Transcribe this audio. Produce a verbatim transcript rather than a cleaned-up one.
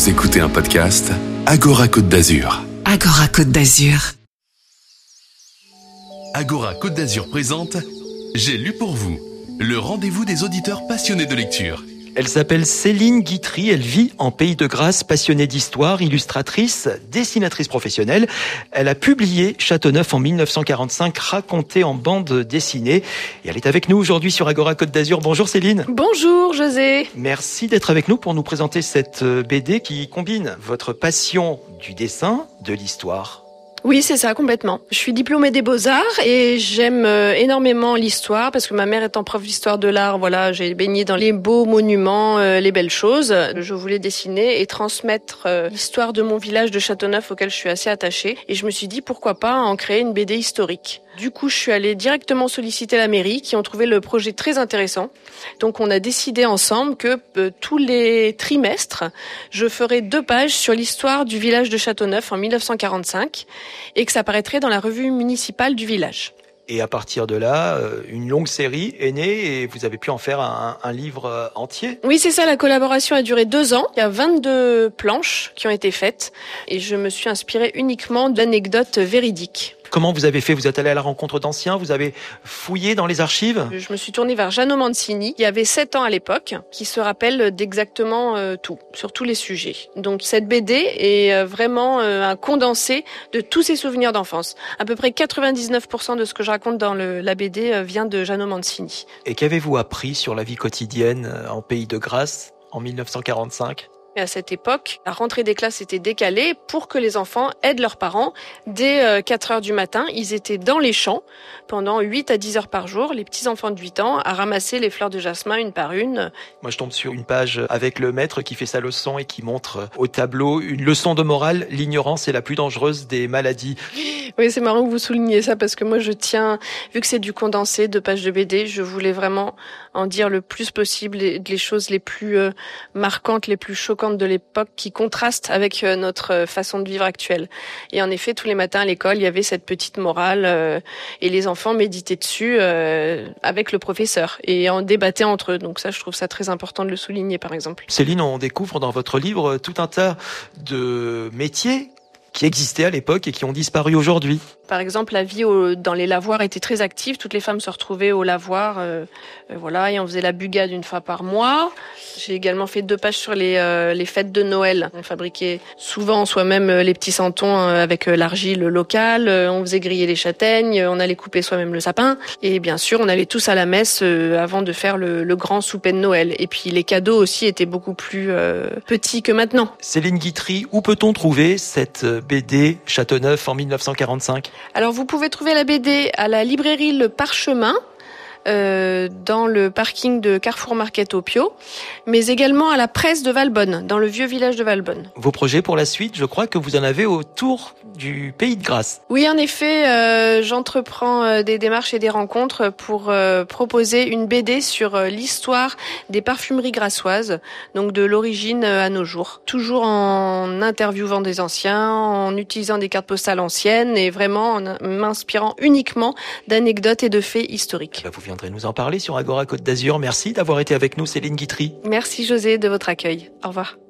Vous écoutez un podcast Agora Côte d'Azur. Agora Côte d'Azur. Agora Côte d'Azur présente J'ai lu pour vous, le rendez-vous des auditeurs passionnés de lecture. Elle s'appelle Céline Guitry, elle vit en Pays de Grâce, passionnée d'histoire, illustratrice, dessinatrice professionnelle. Elle a publié Châteauneuf en mille neuf cent quarante-cinq, raconté en bande dessinée. Et elle est avec nous aujourd'hui sur Agora Côte d'Azur. Bonjour Céline. Bonjour José. Merci d'être avec nous pour nous présenter cette B D qui combine votre passion du dessin, de l'histoire. Oui, c'est ça, complètement. Je suis diplômée des Beaux-Arts et j'aime énormément l'histoire parce que ma mère étant prof d'histoire de l'art, voilà, j'ai baigné dans les beaux monuments, euh, les belles choses. Je voulais dessiner et transmettre euh, l'histoire de mon village de Châteauneuf auquel je suis assez attachée. Et je me suis dit, pourquoi pas en créer une B D historique. Du coup, je suis allée directement solliciter la mairie qui ont trouvé le projet très intéressant. Donc, on a décidé ensemble que euh, tous les trimestres, je ferai deux pages sur l'histoire du village de Châteauneuf en mille neuf cent quarante-cinq et que ça paraîtrait dans la revue municipale du village. Et à partir de là, une longue série est née et vous avez pu en faire un, un livre entier. Oui, c'est ça, la collaboration a duré deux ans. Il y a vingt-deux planches qui ont été faites et je me suis inspirée uniquement d'anecdotes véridiques. Comment vous avez fait? Vous êtes allé à la rencontre d'anciens? Vous avez fouillé dans les archives? Je me suis tournée vers Jeannot Mancini, qui avait sept ans à l'époque, qui se rappelle d'exactement euh, tout, sur tous les sujets. Donc cette B D est euh, vraiment euh, un condensé de tous ses souvenirs d'enfance. À peu près quatre-vingt-dix-neuf pour cent de ce que je raconte dans le, la B D euh, vient de Jeannot Mancini. Et qu'avez-vous appris sur la vie quotidienne en Pays de Grâce en mille neuf cent quarante-cinq? Et à cette époque, la rentrée des classes était décalée pour que les enfants aident leurs parents. Dès quatre heures du matin, ils étaient dans les champs pendant huit à dix heures par jour, les petits enfants de huit ans, à ramasser les fleurs de jasmin une par une. Moi, je tombe sur une page avec le maître qui fait sa leçon et qui montre au tableau une leçon de morale. L'ignorance est la plus dangereuse des maladies. Oui, c'est marrant que vous souligniez ça parce que moi, je tiens, vu que c'est du condensé de pages de B D, je voulais vraiment en dire le plus possible les, les choses les plus euh, marquantes, les plus choquantes de l'époque qui contraste avec notre façon de vivre actuelle. Et en effet, tous les matins à l'école, il y avait cette petite morale euh, et les enfants méditaient dessus euh, avec le professeur et en débattaient entre eux. Donc ça, je trouve ça très important de le souligner, par exemple. Céline, on découvre dans votre livre tout un tas de métiers qui existaient à l'époque et qui ont disparu aujourd'hui. Par exemple, la vie au, dans les lavoirs était très active. Toutes les femmes se retrouvaient au lavoir, euh, euh, voilà, et on faisait la bugade une fois par mois. J'ai également fait deux pages sur les, euh, les fêtes de Noël. On fabriquait souvent soi-même les petits santons avec l'argile locale. On faisait griller les châtaignes. On allait couper soi-même le sapin. Et bien sûr, on allait tous à la messe euh, avant de faire le, le grand souper de Noël. Et puis les cadeaux aussi étaient beaucoup plus euh, petits que maintenant. Céline Guitry, où peut-on trouver cette B D Châteauneuf en mille neuf cent quarante-cinq? Alors vous pouvez trouver la B D à la librairie Le Parchemin, euh, dans le parking de Carrefour Market au Pio, mais également à la presse de Valbonne, dans le vieux village de Valbonne. Vos projets pour la suite, je crois que vous en avez autour du Pays de Grâce. Oui, en effet, euh, j'entreprends euh, des démarches et des rencontres pour euh, proposer une B D sur euh, l'histoire des parfumeries grassoises, donc de l'origine euh, à nos jours. Toujours en interviewant des anciens, en utilisant des cartes postales anciennes et vraiment en m'inspirant uniquement d'anecdotes et de faits historiques. Bah, vous viendrez nous en parler sur Agora Côte d'Azur. Merci d'avoir été avec nous, Céline Guitry. Merci José de votre accueil. Au revoir.